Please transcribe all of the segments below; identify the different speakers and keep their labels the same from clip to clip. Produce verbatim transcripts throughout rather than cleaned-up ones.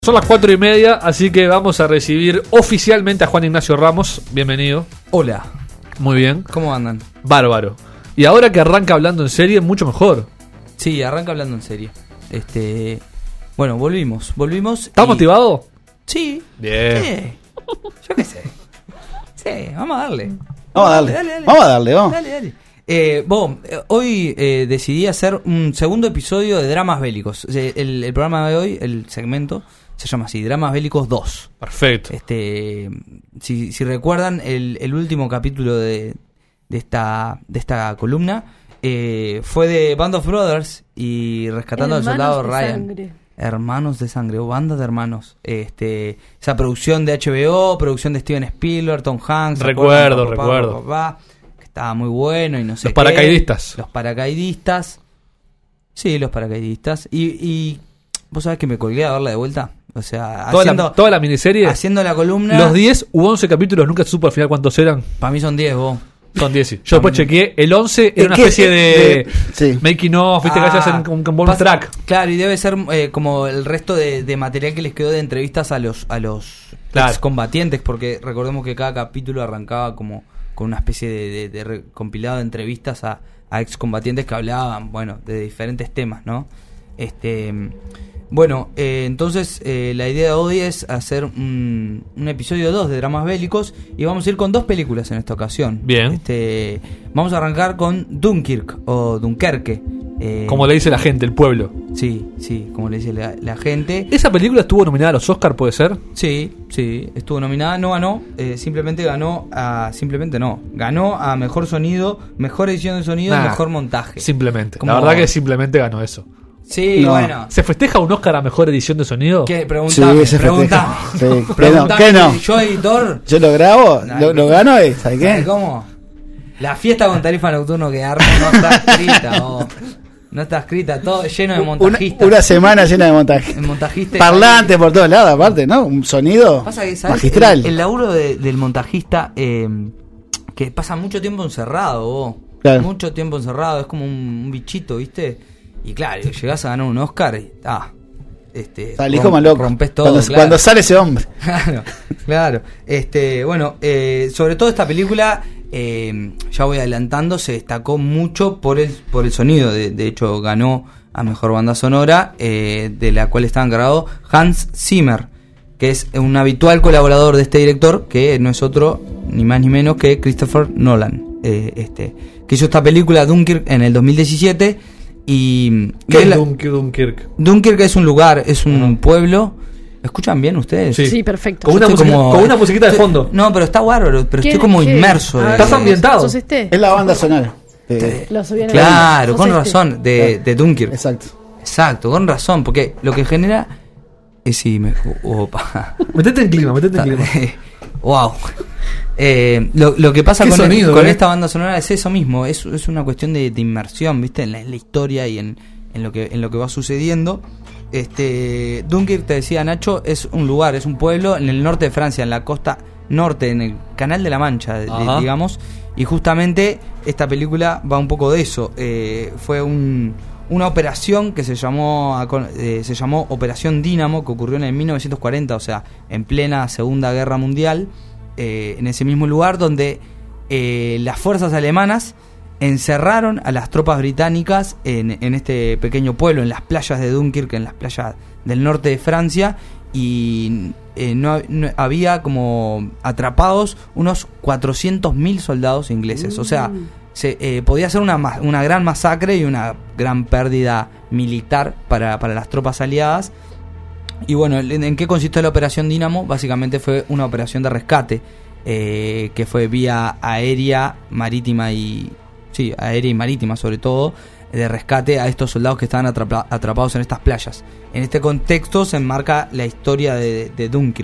Speaker 1: Son las cuatro y media, así que vamos a recibir oficialmente a Juan Ignacio Ramos. Bienvenido.
Speaker 2: Hola.
Speaker 1: Muy bien.
Speaker 2: ¿Cómo andan?
Speaker 1: Bárbaro. Y ahora que arranca hablando en serie, mucho mejor.
Speaker 2: Sí, arranca hablando en serie. Este, bueno, volvimos, volvimos.
Speaker 1: ¿Estás
Speaker 2: y...
Speaker 1: motivado?
Speaker 2: Sí.
Speaker 1: Bien.
Speaker 2: Sí. Yo qué sé. Sí, vamos a darle.
Speaker 3: Vamos a darle.
Speaker 2: Dale, dale.
Speaker 3: Vamos a darle, vamos.
Speaker 2: Dale, dale. Eh, bon, eh, hoy eh, decidí hacer un segundo episodio de Dramas Bélicos. O sea, el, el programa de hoy, el segmento, se llama así, Dramas Bélicos dos.
Speaker 1: Perfecto.
Speaker 2: Este, si, si recuerdan el, el último capítulo de, de esta de esta columna eh, fue de Band of Brothers y rescatando al soldado Ryan.
Speaker 4: Sangre.
Speaker 2: Hermanos de sangre o banda de hermanos. Este, esa producción de H B O, producción de Steven Spielberg, Tom Hanks. ¿se
Speaker 1: Recuerdo,
Speaker 2: acuerdan? Papá,
Speaker 1: recuerdo.
Speaker 2: papá, que estaba muy bueno y no sé
Speaker 1: Los
Speaker 2: qué.
Speaker 1: paracaidistas.
Speaker 2: Los paracaidistas. Sí, los paracaidistas. Y, y vos sabés que me colgué a verla de vuelta. O sea,
Speaker 1: Toda,
Speaker 2: haciendo,
Speaker 1: la, toda la miniserie.
Speaker 2: haciendo la columna.
Speaker 1: Los diez u once capítulos, nunca se supo al final cuántos eran.
Speaker 2: Para mí son diez, vos.
Speaker 1: Son diez. Yo después chequeé. El once era una
Speaker 3: ¿Qué?
Speaker 1: especie de,
Speaker 3: De- sí.
Speaker 1: making of, viste,
Speaker 2: Ah,
Speaker 1: que hacen un, un bonus
Speaker 2: pasa-
Speaker 1: track.
Speaker 2: Claro, y debe ser eh, como el resto de, de material que les quedó de entrevistas a los a los
Speaker 1: Claro.
Speaker 2: excombatientes, porque recordemos que cada capítulo arrancaba como con una especie de, de, de re- compilado de entrevistas a, a excombatientes que hablaban, bueno, de diferentes temas, ¿no? Este, bueno, eh, entonces eh, la idea de hoy es hacer un, un episodio dos de Dramas Bélicos y vamos a ir con dos películas en esta ocasión.
Speaker 1: Bien.
Speaker 2: Este, vamos a arrancar con Dunkirk o Dunkerque. eh,
Speaker 1: Como le dice la gente, el pueblo.
Speaker 2: Sí, sí, como le dice la, la gente.
Speaker 1: ¿Esa película estuvo nominada a los Oscar, puede ser?
Speaker 2: Sí, sí, estuvo nominada, no ganó, eh, simplemente ganó a, simplemente no, ganó a mejor sonido, mejor edición de sonido
Speaker 1: Nah,
Speaker 2: y mejor montaje.
Speaker 1: Simplemente.
Speaker 2: Como-
Speaker 1: La verdad que simplemente ganó eso.
Speaker 2: Sí,
Speaker 3: No.
Speaker 2: bueno.
Speaker 1: ¿Se festeja un Oscar a mejor edición de sonido?
Speaker 2: ¿Qué? Preguntame,
Speaker 3: Sí, se
Speaker 2: preguntame.
Speaker 3: festeja. Sí. ¿Qué no?
Speaker 2: Preguntame,
Speaker 3: ¿Qué no?
Speaker 2: Yo, editor,
Speaker 3: Yo lo grabo,
Speaker 2: Nah,
Speaker 3: lo, lo gano, ¿eh? ¿sabes
Speaker 2: ¿sabes
Speaker 3: qué?
Speaker 2: cómo? La fiesta con tarifa nocturno que armo no está escrita, vos. No está escrita, todo lleno de
Speaker 3: Una,
Speaker 2: montajistas.
Speaker 3: una semana llena de montaje.
Speaker 2: El montajista
Speaker 3: Parlantes por todos lados, aparte, ¿no? Un sonido
Speaker 2: Pasa que, ¿sabes?
Speaker 3: magistral.
Speaker 2: El, el laburo de- del montajista, eh, que pasa mucho tiempo encerrado, vos.
Speaker 3: Claro.
Speaker 2: Mucho tiempo encerrado, es como un, un bichito, ¿viste? Y claro, llegás a ganar un Oscar y ah, este,
Speaker 3: Salís
Speaker 2: romp-
Speaker 3: como loco.
Speaker 2: rompes todo.
Speaker 3: cuando,
Speaker 2: claro.
Speaker 3: cuando sale ese hombre.
Speaker 2: Claro, claro. Este, bueno, eh, sobre todo esta película, eh, ya voy adelantando, se destacó mucho por el por el sonido. De, de hecho, ganó a mejor banda sonora, eh, de la cual está encargado Hans Zimmer, que es un habitual colaborador de este director, que no es otro ni más ni menos que Christopher Nolan, eh, este, que hizo esta película Dunkirk en el dos mil diecisiete. Y
Speaker 1: ¿Qué
Speaker 2: es
Speaker 1: es
Speaker 2: la-
Speaker 1: Dunk- Dunkirk?
Speaker 2: Dunkirk es un lugar, es un pueblo. ¿Me escuchan bien ustedes?
Speaker 1: Sí.
Speaker 4: Sí, perfecto.
Speaker 1: Con una,
Speaker 2: Yo estoy
Speaker 1: musiquita,
Speaker 2: como-
Speaker 1: con una musiquita de
Speaker 2: estoy-
Speaker 1: fondo.
Speaker 2: No, pero está bárbaro, pero
Speaker 4: ¿Qué-
Speaker 2: estoy como
Speaker 4: qué?
Speaker 2: inmerso.
Speaker 4: A
Speaker 2: de-
Speaker 4: ver,
Speaker 1: ¿Estás
Speaker 4: ¿sos-
Speaker 1: ambientado?
Speaker 4: ¿Sos este?
Speaker 3: Es la banda sonora. Eh,
Speaker 4: Lo subí en el-
Speaker 2: Claro,
Speaker 4: ¿Sos
Speaker 2: con
Speaker 4: este?
Speaker 2: razón, de, de Dunkirk.
Speaker 3: exacto.
Speaker 2: Exacto, con razón, porque lo que genera es si me... Opa.
Speaker 1: Metete en clima, metete en clima.
Speaker 2: Wow. Eh, lo, lo que pasa
Speaker 1: Qué
Speaker 2: con, el-
Speaker 1: sonido,
Speaker 2: con
Speaker 1: eh.
Speaker 2: esta banda sonora es eso mismo, es, es una cuestión de, de inmersión, ¿viste? En la, en la historia y en, en lo que en lo que va sucediendo. Este Dunkirk, te decía Nacho, es un lugar, es un pueblo en el norte de Francia, en la costa norte, en el Canal de la Mancha, de-
Speaker 1: Ajá.
Speaker 2: digamos. Y justamente esta película va un poco de eso. Eh, fue un, una operación que se llamó a con- eh, se llamó Operación Dínamo, que ocurrió en el mil novecientos cuarenta, o sea, en plena Segunda Guerra Mundial, eh, en ese mismo lugar donde eh, las fuerzas alemanas encerraron a las tropas británicas en, en este pequeño pueblo, en las playas de Dunkirk, en las playas del norte de Francia, y eh, no, no- había como atrapados unos cuatrocientos mil soldados ingleses. O sea, se, eh, podía ser una, ma- una gran masacre y una gran pérdida militar para, para las tropas aliadas. Y bueno, ¿en, en qué consistió la Operación Dínamo? Básicamente fue una operación de rescate, eh, que fue vía aérea, marítima y... Sí, aérea y marítima sobre todo, de rescate a estos soldados que estaban atrapa- atrapados en estas playas. En este contexto se enmarca la historia de, de Dunkirk,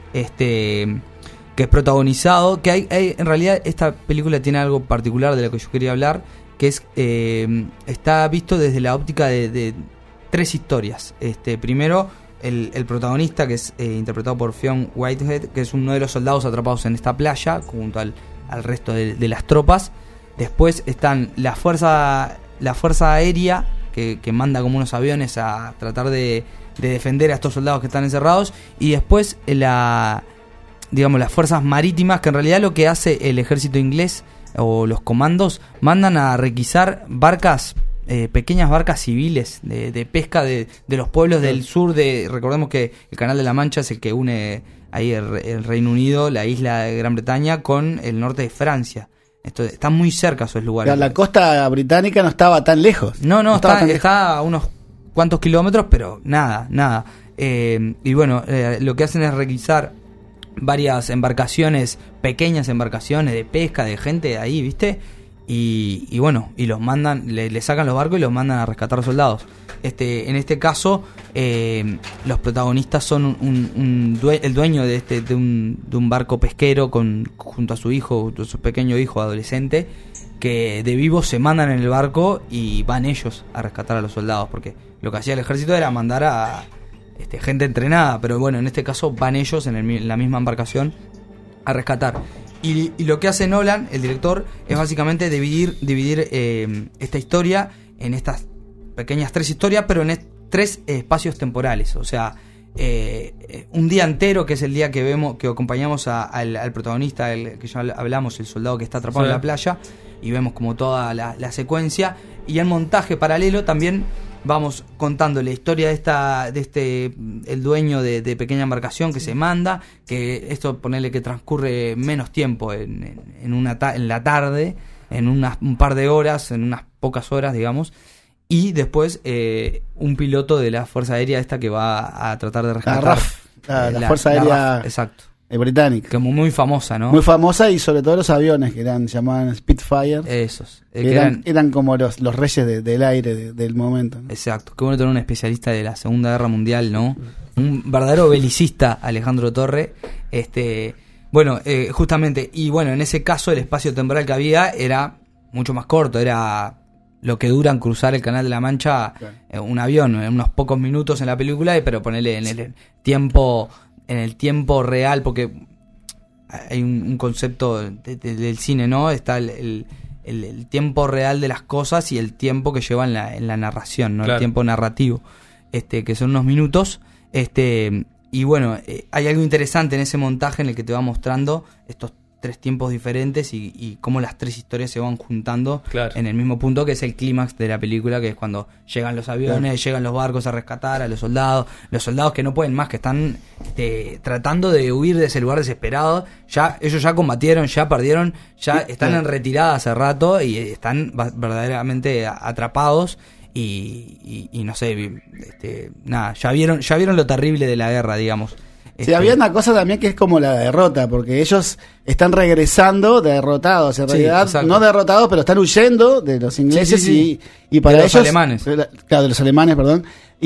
Speaker 2: este, que es protagonizado, que hay, hay en realidad esta película tiene algo particular de lo que yo quería hablar, que es eh, está visto desde la óptica de, de tres historias. Este, primero, el, el protagonista, que es eh, interpretado por Fionn Whitehead, que es uno de los soldados atrapados en esta playa junto al, al resto de, de las tropas. Después están la fuerza la fuerza aérea que, que manda como unos aviones a tratar de, de defender a estos soldados que están encerrados, y después la, digamos, las fuerzas marítimas, que en realidad lo que hace el ejército inglés o los comandos, mandan a requisar barcas, eh, pequeñas barcas civiles de, de pesca de, de los pueblos del sur de, recordemos que el Canal de la Mancha es el que une ahí el, el Reino Unido, la isla de Gran Bretaña con el norte de Francia. Esto, están muy cerca esos lugares.
Speaker 3: La costa británica no estaba tan lejos.
Speaker 2: No, no,
Speaker 3: no
Speaker 2: está,
Speaker 3: tan
Speaker 2: está a unos cuantos kilómetros, pero nada, nada. Eh, y bueno, eh, lo que hacen es requisar varias embarcaciones, pequeñas embarcaciones de pesca, de gente ahí, ¿viste? Y, y bueno, y los mandan, le, le sacan los barcos y los mandan a rescatar soldados. Este, en este caso, eh, los protagonistas son un, un, un due- el dueño de este de un, de un barco pesquero con junto a su hijo, su pequeño hijo adolescente, que de vivos se mandan en el barco y van ellos a rescatar a los soldados, porque lo que hacía el ejército era mandar a este, gente entrenada, pero bueno, en este caso van ellos en, el, en la misma embarcación a rescatar. Y, y lo que hace Nolan, el director, es básicamente dividir, dividir eh, esta historia en estas pequeñas tres historias, pero en est- tres espacios temporales. O sea, eh, un día entero, que es el día que vemos, que acompañamos a, al, al protagonista, el que ya hablamos, el soldado que está atrapado
Speaker 1: Sí.
Speaker 2: en la playa, y vemos como toda la, la secuencia. Y en montaje paralelo también vamos contando la historia de esta de este el dueño de, de pequeña embarcación que se manda, que esto ponerle que transcurre menos tiempo en, en, en una ta- en la tarde, en unas, un par de horas, en unas pocas horas, digamos. Y después eh, un piloto de la Fuerza Aérea esta que va a tratar de rescatar.
Speaker 3: La R A F, la,
Speaker 2: eh,
Speaker 3: la Fuerza Aérea
Speaker 2: R A F, exacto.
Speaker 3: eh, británica.
Speaker 2: Como muy famosa, ¿no?
Speaker 3: Muy famosa, y sobre todo los aviones que eran llamaban Spitfire.
Speaker 2: Esos. eh,
Speaker 3: que
Speaker 2: que
Speaker 3: eran,
Speaker 2: eran-
Speaker 3: eran como los, los reyes de- del aire de- del momento, ¿no?
Speaker 2: Exacto. Qué bueno tener un especialista de la Segunda Guerra Mundial, ¿no? Un verdadero belicista, Alejandro Torre. Este, bueno, eh, justamente, y bueno, en ese caso el espacio temporal que había era mucho más corto, era lo que duran cruzar el Canal de la Mancha,
Speaker 3: Claro.
Speaker 2: eh, un avión, en unos pocos minutos en la película, y- pero ponerle en el tiempo, en el tiempo real, porque hay un, un concepto de- de- del cine, ¿no? Está el, el, el- el tiempo real de las cosas y el tiempo que lleva en la, en la narración, ¿no?
Speaker 1: Claro.
Speaker 2: El tiempo narrativo, este, que son unos minutos, este, y bueno, eh, hay algo interesante en ese montaje en el que te va mostrando estos tres tiempos diferentes y, y cómo las tres historias se van juntando
Speaker 1: Claro.
Speaker 2: en el mismo punto, que es el clímax de la película, que es cuando llegan los aviones,
Speaker 3: Claro.
Speaker 2: llegan los barcos a rescatar a los soldados, los soldados que no pueden más, que están este, tratando de huir de ese lugar desesperado. Ya ellos ya combatieron, ya perdieron, ya
Speaker 3: Sí,
Speaker 2: están
Speaker 3: claro.
Speaker 2: en retirada hace rato y están va- verdaderamente a- atrapados y, y, y no sé, vi- este, nada, ya vieron ya vieron lo terrible de la guerra, digamos.
Speaker 3: Sí,
Speaker 2: Este,
Speaker 3: había una cosa también que es como la derrota, porque ellos están regresando derrotados, en
Speaker 2: Sí,
Speaker 3: realidad
Speaker 2: exacto.
Speaker 3: no derrotados, pero están huyendo de los ingleses.
Speaker 2: Sí, sí, sí.
Speaker 3: y, y para
Speaker 2: De los
Speaker 3: ellos...
Speaker 2: alemanes.
Speaker 3: Claro, de los alemanes, perdón.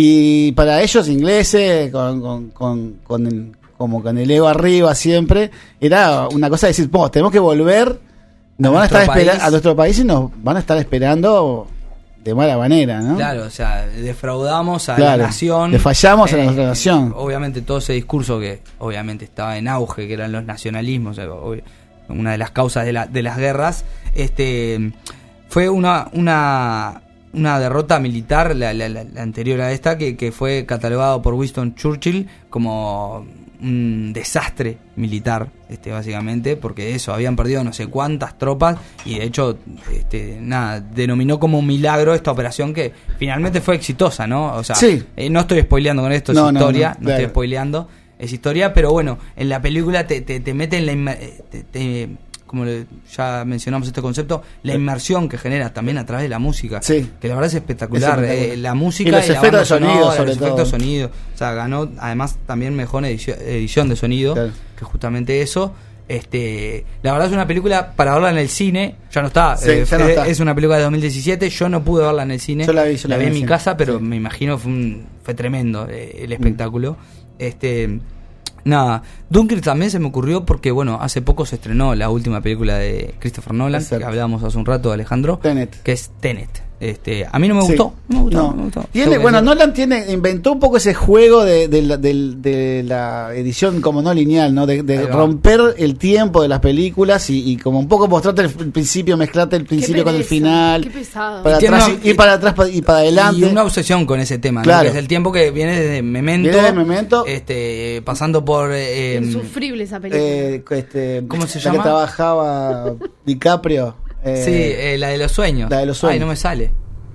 Speaker 3: Y para ellos, ingleses, con, con, con, con el, como con el ego arriba siempre, era una cosa de decir, vos, tenemos que volver, nos
Speaker 2: A
Speaker 3: van a estar
Speaker 2: nuestro
Speaker 3: esperando
Speaker 2: país.
Speaker 3: a nuestro país y nos van a estar esperando de mala manera, ¿no?
Speaker 2: Claro, o sea, defraudamos a
Speaker 3: Claro,
Speaker 2: la nación.
Speaker 3: le fallamos a la nuestra nación.
Speaker 2: Obviamente todo ese discurso que obviamente estaba en auge, que eran los nacionalismos, eh, ob- una de las causas de, la, de las guerras, este fue una una una derrota militar, la, la, la- la anterior a esta, que, que fue catalogado por Winston Churchill como un desastre militar, este básicamente, porque eso, habían perdido no sé cuántas tropas y de hecho, este, nada, denominó como un milagro esta operación que finalmente fue exitosa, ¿no? O sea,
Speaker 3: Sí.
Speaker 2: eh, no estoy spoileando con esto,
Speaker 3: No,
Speaker 2: es
Speaker 3: no,
Speaker 2: historia,
Speaker 3: no,
Speaker 2: no,
Speaker 3: claro.
Speaker 2: estoy spoileando, es historia, pero bueno, en la película te, te, te mete en la inmer- eh, te- te- como le- ya mencionamos este concepto, la inmersión que genera también a través de la música,
Speaker 3: Sí.
Speaker 2: que la verdad es espectacular,
Speaker 3: Es espectacular.
Speaker 2: eh, la música
Speaker 3: Y los
Speaker 2: la
Speaker 3: efectos
Speaker 2: banda
Speaker 3: de sonido,
Speaker 2: sonora,
Speaker 3: sobre
Speaker 2: los efectos de
Speaker 3: todo.
Speaker 2: sonido, o sea, ganó además también mejor edición, edición de sonido,
Speaker 3: Claro.
Speaker 2: que justamente eso. Este, la verdad es una película para verla en el cine, ya no está,
Speaker 3: Sí,
Speaker 2: eh,
Speaker 3: ya no
Speaker 2: es,
Speaker 3: está.
Speaker 2: es una película de dos mil diecisiete, yo no pude verla en el cine,
Speaker 3: Yo la vi, yo la vi
Speaker 2: en
Speaker 3: en
Speaker 2: mi
Speaker 3: el
Speaker 2: casa,
Speaker 3: cine,
Speaker 2: pero
Speaker 3: sí.
Speaker 2: me imagino fue un, fue tremendo eh, el espectáculo. Este, nada, Dunkirk también se me ocurrió porque bueno, hace poco se estrenó la última película de Christopher Nolan,
Speaker 3: Es cierto.
Speaker 2: que hablábamos hace un rato, Alejandro,
Speaker 3: Tenet.
Speaker 2: que es Tenet. Este, a mí no me
Speaker 3: Sí.
Speaker 2: gustó, no me gustó,
Speaker 3: No.
Speaker 2: no me gustó.
Speaker 3: Tiene,
Speaker 2: Tengo que
Speaker 3: bueno,
Speaker 2: decir.
Speaker 3: Nolan tiene, inventó un poco ese juego de, de, la, de- de la edición como no lineal, ¿no? De, de
Speaker 2: Ahí va.
Speaker 3: romper el tiempo de las películas y, y como un poco mostrarte el, el principio, mezclarte el principio con el
Speaker 4: pereza,
Speaker 3: final.
Speaker 4: Qué pesado.
Speaker 3: Para
Speaker 2: Y tiene
Speaker 3: atrás
Speaker 2: una-
Speaker 3: y, y para atrás pa- y para adelante.
Speaker 2: Y una obsesión con ese tema, ¿no?
Speaker 3: Claro.
Speaker 2: Que es el tiempo que viene desde Memento,
Speaker 3: Viene de Memento.
Speaker 2: este, pasando por eh,
Speaker 4: Insufrible esa película.
Speaker 3: Eh, este,
Speaker 2: ¿Cómo se
Speaker 3: la
Speaker 2: llama?
Speaker 3: que trabajaba DiCaprio. eh,
Speaker 2: sí, eh, la de los sueños.
Speaker 3: la de los sueños.
Speaker 2: Ay, no me sale.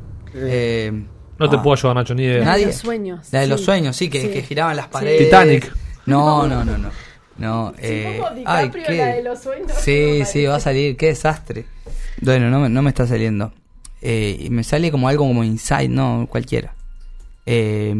Speaker 3: eh,
Speaker 2: Eh,
Speaker 1: No te
Speaker 2: ah,
Speaker 1: puedo ayudar, Nacho, ni idea.
Speaker 4: La de
Speaker 2: nadie.
Speaker 4: los sueños.
Speaker 2: La de los
Speaker 4: sí.
Speaker 2: sueños, sí, que,
Speaker 4: Sí.
Speaker 2: que giraban las paredes.
Speaker 1: Titanic.
Speaker 2: No, no, no, no. No, eh,
Speaker 4: pongo
Speaker 2: ay,
Speaker 4: DiCaprio,
Speaker 2: qué.
Speaker 4: la de los sueños,
Speaker 2: Sí,
Speaker 4: no
Speaker 2: sí, va a salir, qué desastre. Bueno, no, me- no me está saliendo. Eh, y me sale como algo como Inside, no, cualquiera. Eh,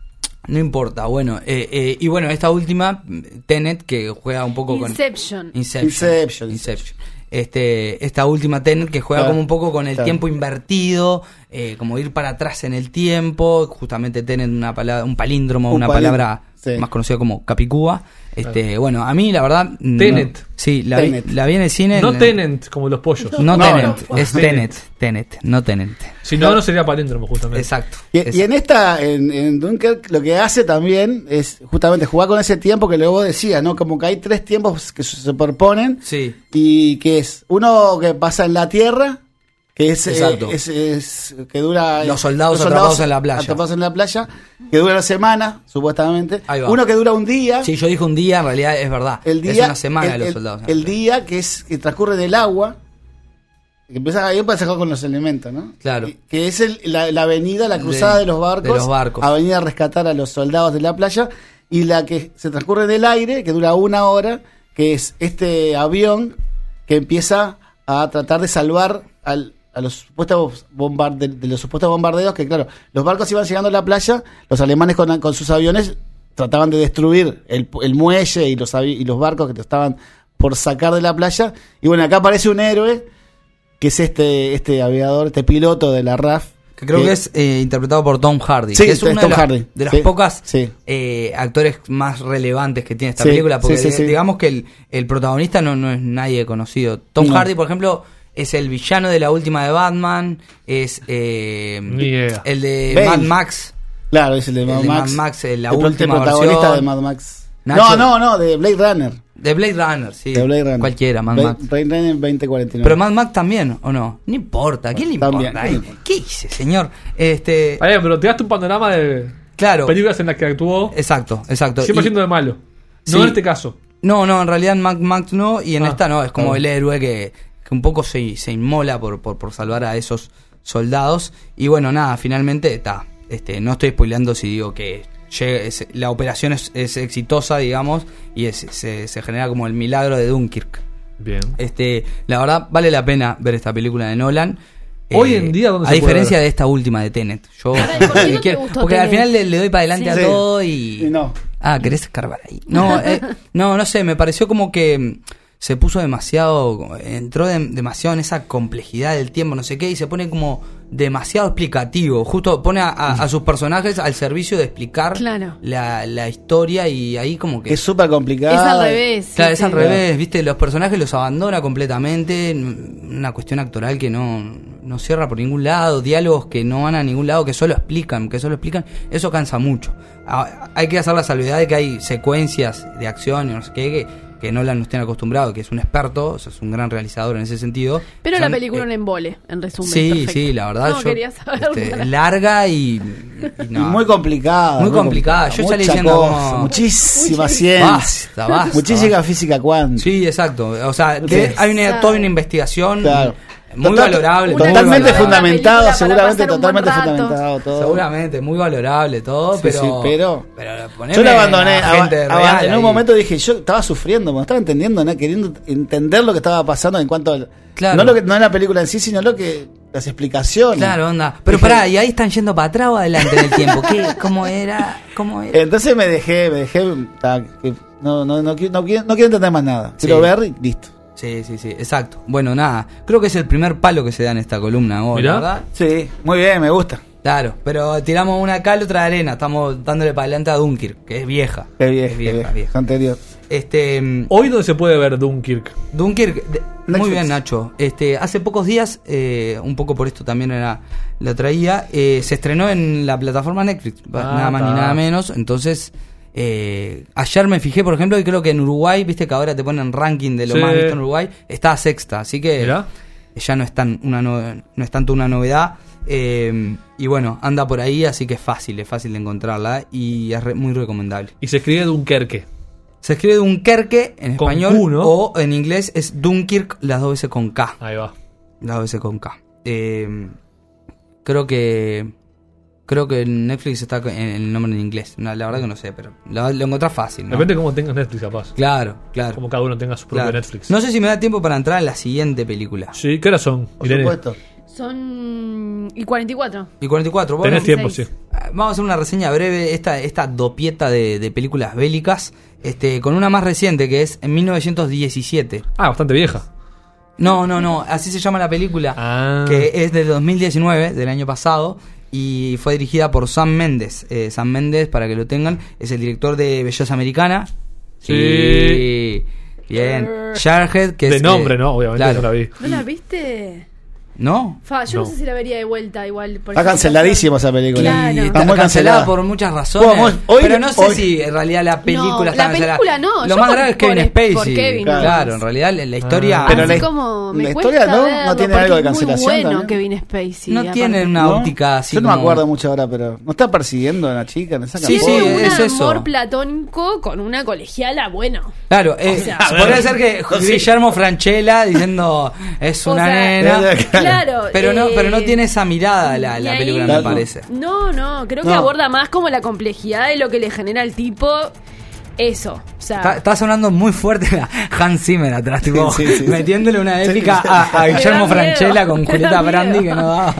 Speaker 2: no importa, bueno. Eh, eh, y bueno, esta última, Tenet, que juega un poco con.
Speaker 4: Inception.
Speaker 2: Inception.
Speaker 3: Inception.
Speaker 2: Inception. Este, esta última Tenet que juega
Speaker 3: Claro,
Speaker 2: como un poco con el
Speaker 3: claro.
Speaker 2: tiempo invertido, eh, como ir para atrás en el tiempo. Justamente Tenet, una palabra, un palíndromo,
Speaker 3: Un
Speaker 2: una
Speaker 3: palíndromo,
Speaker 2: palabra
Speaker 3: sí.
Speaker 2: más conocida como Capicúa. Este, bueno, a mí la verdad. no-
Speaker 1: Tenet.
Speaker 2: sí, la vi,
Speaker 3: Tenet.
Speaker 2: la vi en el cine.
Speaker 1: No
Speaker 2: en-
Speaker 1: Tenant, como los pollos.
Speaker 2: No,
Speaker 3: No,
Speaker 2: Tenet,
Speaker 3: no,
Speaker 2: es
Speaker 1: Tenet.
Speaker 2: Tenet, Tenet, no Tenet.
Speaker 1: Si no, no sería palíndromo, justamente.
Speaker 2: Exacto.
Speaker 3: Y,
Speaker 2: Es-
Speaker 3: y en esta, en, en Dunkirk, lo que hace también es justamente jugar con ese tiempo que luego decía, ¿no? Como que hay tres tiempos que se superponen
Speaker 2: Sí,
Speaker 3: y que es uno que pasa en la tierra, que es, eh,
Speaker 2: Exacto.
Speaker 3: es, es- que dura
Speaker 2: Los soldados atrapados en la playa.
Speaker 3: atrapados en la playa, que dura una semana, supuestamente.
Speaker 2: Ahí va.
Speaker 3: Uno que dura un día.
Speaker 2: sí, yo dije un día, en realidad es verdad.
Speaker 3: El día,
Speaker 2: es una semana
Speaker 3: el,
Speaker 2: los
Speaker 3: el-
Speaker 2: soldados.
Speaker 3: el día que es que transcurre en el agua, que empieza ahí empieza a jugar con los elementos, ¿no?
Speaker 2: Claro.
Speaker 3: Y- Que es el- la, la avenida, la cruzada
Speaker 2: De-
Speaker 3: de, los barcos,
Speaker 2: de los barcos.
Speaker 3: a venir a rescatar a los soldados de la playa, y la que se transcurre en el aire, que dura una hora, que es este avión que empieza a tratar de salvar al, a los supuestos bombarde, de los supuestos bombardeos, que claro, los barcos iban llegando a la playa, los alemanes con, con sus aviones trataban de destruir el, el muelle y los, avi- y los barcos que estaban por sacar de la playa, y bueno, acá aparece un héroe, que es este, este aviador, este piloto de la R A F.
Speaker 2: Que creo que es eh, interpretado por Tom Hardy.
Speaker 3: Sí,
Speaker 2: que es
Speaker 3: es
Speaker 2: uno
Speaker 3: Tom
Speaker 2: de, las-
Speaker 3: Hardy.
Speaker 2: de las
Speaker 3: Sí,
Speaker 2: pocas
Speaker 3: sí.
Speaker 2: eh, actores más relevantes que tiene esta
Speaker 3: Sí,
Speaker 2: película. Porque
Speaker 3: sí, sí, sí.
Speaker 2: digamos que el, el protagonista no, no es nadie conocido. Tom
Speaker 3: No.
Speaker 2: Hardy, por ejemplo, es el villano de la última de Batman. Es eh,
Speaker 1: Ni idea.
Speaker 2: el de
Speaker 3: Bale.
Speaker 2: Mad Max.
Speaker 3: Claro, es el de
Speaker 2: El
Speaker 3: Mad
Speaker 2: de
Speaker 3: Max.
Speaker 2: Mad Max, eh, la
Speaker 3: el, pro- el
Speaker 2: última
Speaker 3: protagonista
Speaker 2: versión.
Speaker 3: de Mad Max.
Speaker 2: Nacho.
Speaker 3: No, no, no, de Blade Runner.
Speaker 2: De Blade Runner, sí.
Speaker 3: De Blade Runner.
Speaker 2: Cualquiera, Mad
Speaker 3: Blade,
Speaker 2: Max.
Speaker 3: Blade Runner veinte cuarenta y nueve.
Speaker 2: Pero Mad Max también, ¿o no? No importa, ¿a quién le
Speaker 3: También,
Speaker 2: importa?
Speaker 3: ¿quién le
Speaker 2: Eh,
Speaker 3: importa?
Speaker 2: ¿Qué hice, señor? Este,
Speaker 1: Ah, bien, pero te daste un panorama de
Speaker 2: claro.
Speaker 1: películas en las que actuó
Speaker 2: Exacto, exacto.
Speaker 1: siempre
Speaker 2: Y-
Speaker 1: siendo de malo. No
Speaker 2: Sí.
Speaker 1: en este caso.
Speaker 2: No, no, en realidad en Mad Max no, y en
Speaker 1: Ah,
Speaker 2: esta no, es como
Speaker 1: claro.
Speaker 2: el héroe que, que un poco se, se inmola por, por, por salvar a esos soldados. Y bueno, nada, finalmente está. Este, no estoy spoileando si digo que llega- es- la operación es, es exitosa, digamos, y es- se, se genera como el milagro de Dunkirk.
Speaker 1: Bien.
Speaker 2: Este, la verdad, vale la pena ver esta película de Nolan.
Speaker 1: Hoy en día, ¿dónde
Speaker 2: a
Speaker 1: se puede
Speaker 2: diferencia
Speaker 1: ver?
Speaker 2: de esta última de Tenet. Yo
Speaker 4: Pará, ¿y por qué no te
Speaker 2: quiero-
Speaker 4: gustó
Speaker 2: porque al
Speaker 4: Tenet?
Speaker 2: final le, le doy para adelante
Speaker 4: Sí.
Speaker 2: a
Speaker 3: Sí.
Speaker 2: todo y.
Speaker 3: Y no.
Speaker 2: Ah, ¿querés escarbar ahí? No, eh, no, no sé, me pareció como que mm, se puso demasiado, entró de- demasiado en esa complejidad del tiempo, no sé qué, y se pone como demasiado explicativo. Justo pone a, a- a sus personajes al servicio de explicar
Speaker 4: Claro.
Speaker 2: la, la historia y ahí como que...
Speaker 3: Es súper complicado.
Speaker 4: Es al revés. sí,
Speaker 2: Claro, es
Speaker 4: sí.
Speaker 2: al revés, viste, los personajes los abandona completamente, n- una cuestión actoral que no, no cierra por ningún lado, diálogos que no van a ningún lado, que solo explican, que solo explican, eso cansa mucho. Ah, hay que hacer la salvedad de que hay secuencias de acción y no sé qué, que, que Nolan no estén acostumbrados, que es un experto, o sea, es un gran realizador en ese sentido.
Speaker 4: Pero
Speaker 2: Son,
Speaker 4: la película
Speaker 2: eh,
Speaker 4: un embole, en resumen.
Speaker 2: Sí,
Speaker 4: perfecto.
Speaker 2: sí, la verdad,
Speaker 4: No,
Speaker 2: yo,
Speaker 4: quería saber.
Speaker 2: este,
Speaker 4: para-
Speaker 2: larga y, y
Speaker 3: Y
Speaker 2: no.
Speaker 3: muy complicada.
Speaker 2: Muy complicada. Yo salí
Speaker 3: Mucha
Speaker 2: diciendo
Speaker 3: cosa,
Speaker 2: como-
Speaker 3: muchísima
Speaker 4: Mucha-
Speaker 3: ciencia.
Speaker 2: Basta, basta,
Speaker 3: Muchísima
Speaker 2: basta.
Speaker 3: física cuántica.
Speaker 2: Sí, exacto. O sea,
Speaker 3: Sí.
Speaker 2: de- hay una,
Speaker 4: Exacto.
Speaker 2: toda una investigación
Speaker 3: Claro.
Speaker 2: muy
Speaker 3: Total-
Speaker 2: valorable.
Speaker 4: Una
Speaker 2: muy
Speaker 3: Totalmente
Speaker 4: película
Speaker 2: valorable.
Speaker 3: fundamentado,
Speaker 4: para
Speaker 3: seguramente
Speaker 4: pasar un buen
Speaker 3: totalmente
Speaker 4: rato.
Speaker 3: fundamentado todo.
Speaker 2: Seguramente, muy valorable todo,
Speaker 3: Sí,
Speaker 2: pero,
Speaker 3: sí, pero-
Speaker 2: poneme
Speaker 3: Yo la abandoné.
Speaker 2: a
Speaker 3: aba-
Speaker 2: gente
Speaker 3: aba-
Speaker 2: real
Speaker 3: en un
Speaker 2: ahí.
Speaker 3: momento dije, yo estaba sufriendo, no estaba entendiendo, ¿no? Queriendo entender lo que estaba pasando en cuanto a.
Speaker 2: Claro.
Speaker 3: No, lo que, no en la película en sí, sino lo que. Las explicaciones.
Speaker 2: Claro, onda. Pero
Speaker 3: Dije-
Speaker 2: pará, y ahí están yendo para atrás o adelante en el tiempo. ¿Qué? ¿Cómo era? ¿Cómo era?
Speaker 3: Entonces me dejé, me dejé. ta, que no, no, no, quiero- no, quiero, no quiero entender más nada.
Speaker 2: Sí.
Speaker 3: Quiero ver y listo.
Speaker 2: Sí, sí, sí, exacto. Bueno, nada. Creo que es el primer palo que se da en esta columna hoy,
Speaker 1: Mirá.
Speaker 2: ¿verdad?
Speaker 3: Sí, muy bien, me gusta.
Speaker 2: Claro, pero tiramos una cal, otra arena. Estamos dándole para adelante a Dunkirk, que es vieja.
Speaker 3: Qué vieja,
Speaker 2: Es
Speaker 3: qué
Speaker 2: vieja,
Speaker 3: vieja,
Speaker 2: vieja.
Speaker 3: anterior.
Speaker 2: Este. mm,
Speaker 1: Hoy donde se puede ver Dunkirk.
Speaker 2: Dunkirk, de-
Speaker 3: Netflix.
Speaker 2: Muy bien, Nacho. Este, hace pocos días, eh, un poco por esto también era, lo traía, eh, se estrenó en la plataforma Netflix,
Speaker 1: Ah,
Speaker 2: nada más
Speaker 1: ta.
Speaker 2: ni nada menos. Entonces, eh, ayer me fijé, por ejemplo, y creo que en Uruguay, viste que ahora te ponen ranking de lo
Speaker 1: Sí.
Speaker 2: más visto en Uruguay, está a sexta, así que
Speaker 1: Mirá.
Speaker 2: ya no es, tan una no, no es tanto una novedad. Eh, y bueno, anda por ahí, así que es fácil, es fácil de encontrarla y es re- muy recomendable.
Speaker 1: Y se escribe Dunkerque.
Speaker 2: Se escribe Dunkerque en
Speaker 1: Con
Speaker 2: español
Speaker 1: Q, ¿no?
Speaker 2: o en inglés es Dunkirk, las dos veces con K.
Speaker 1: Ahí va.
Speaker 2: Las dos veces con K. Eh, creo que creo que en Netflix está en el nombre en inglés. No, la verdad que no sé, pero lo, lo encontrás fácil, ¿no?
Speaker 1: Depende de cómo tengas Netflix, capaz.
Speaker 2: Claro, claro.
Speaker 1: Como cada uno tenga su propio
Speaker 2: claro.
Speaker 1: Netflix.
Speaker 2: No sé si me da tiempo para entrar en la siguiente película.
Speaker 1: Sí, ¿qué horas son,
Speaker 3: Por
Speaker 1: Irene?
Speaker 3: supuesto.
Speaker 4: Son. Y cuarenta y cuatro.
Speaker 2: Y cuarenta y cuatro, bueno,
Speaker 1: Tenés tiempo, sí.
Speaker 4: seis.
Speaker 2: vamos a hacer una reseña breve, esta, esta dopieta de, de películas bélicas, este, con una más reciente que es en mil novecientos diecisiete.
Speaker 1: Ah, bastante vieja.
Speaker 2: No, no, no, así se llama la película,
Speaker 1: Ah.
Speaker 2: que es del dos mil diecinueve, del año pasado, y fue dirigida por Sam Mendes. Eh, Sam Mendes, para que lo tengan, es el director de Belleza Americana.
Speaker 1: Sí.
Speaker 2: Bien. Jarhead, que
Speaker 1: De
Speaker 2: es...
Speaker 1: nombre,
Speaker 2: eh,
Speaker 1: ¿no? Obviamente
Speaker 2: claro.
Speaker 1: no la vi.
Speaker 4: ¿No la viste?
Speaker 2: ¿No?
Speaker 4: Fa, yo no.
Speaker 1: No.
Speaker 4: sé si la vería de vuelta igual. por
Speaker 3: Está
Speaker 4: esa
Speaker 3: canceladísima esa película.
Speaker 4: Claro.
Speaker 2: Y
Speaker 3: Está
Speaker 2: está
Speaker 3: muy
Speaker 2: cancelada
Speaker 3: cancelada.
Speaker 2: por muchas razones.
Speaker 3: Vamos, hoy-
Speaker 2: pero no sé
Speaker 3: hoy-
Speaker 2: si en realidad la película
Speaker 4: No,
Speaker 2: está
Speaker 4: la película
Speaker 2: cancelada.
Speaker 4: no,
Speaker 2: Lo
Speaker 4: yo
Speaker 2: más
Speaker 4: por-
Speaker 2: grave es Kevin
Speaker 4: por-
Speaker 2: Spacey.
Speaker 4: por Kevin,
Speaker 3: Claro.
Speaker 2: Claro, en realidad la, la historia...
Speaker 1: Ah.
Speaker 3: Pero
Speaker 4: Así
Speaker 3: la-
Speaker 4: como me
Speaker 3: la
Speaker 4: cuesta
Speaker 3: historia no- no
Speaker 4: verlo,
Speaker 3: tiene
Speaker 4: porque
Speaker 3: algo de
Speaker 4: es muy
Speaker 3: cancelación
Speaker 4: bueno
Speaker 3: también.
Speaker 4: Kevin Spacey.
Speaker 2: no
Speaker 4: aparte.
Speaker 2: tiene una
Speaker 3: ¿No?
Speaker 2: óptica así
Speaker 3: Yo no me
Speaker 2: como-
Speaker 3: acuerdo mucho ahora, pero ¿no está persiguiendo a una chica? ¿No saca
Speaker 2: Sí,
Speaker 3: fotos?
Speaker 2: sí,
Speaker 4: Tiene un
Speaker 2: es eso.
Speaker 4: amor platónico con una colegiala, bueno.
Speaker 2: Claro, eh,
Speaker 4: sea,
Speaker 2: podría ser que Guillermo Franchella diciendo es
Speaker 4: O
Speaker 2: una
Speaker 4: sea,
Speaker 2: nena,
Speaker 4: Claro.
Speaker 2: pero no,
Speaker 4: eh,
Speaker 2: pero no tiene esa mirada la,
Speaker 4: y
Speaker 2: la
Speaker 4: ahí-
Speaker 2: película,
Speaker 3: Claro.
Speaker 2: me parece.
Speaker 4: No, no, creo que
Speaker 3: No.
Speaker 4: aborda más como la complejidad de lo que le genera al tipo eso. O sea,
Speaker 2: Está, está sonando muy fuerte la Hans Zimmer atrás, tipo,
Speaker 3: Sí, sí, sí.
Speaker 2: metiéndole una
Speaker 3: Sí,
Speaker 2: épica
Speaker 3: sí.
Speaker 2: a, a
Speaker 4: Me
Speaker 2: Guillermo
Speaker 4: da miedo,
Speaker 2: Franchella con
Speaker 4: me da
Speaker 2: Julieta Brandi
Speaker 4: miedo.
Speaker 2: que no daba.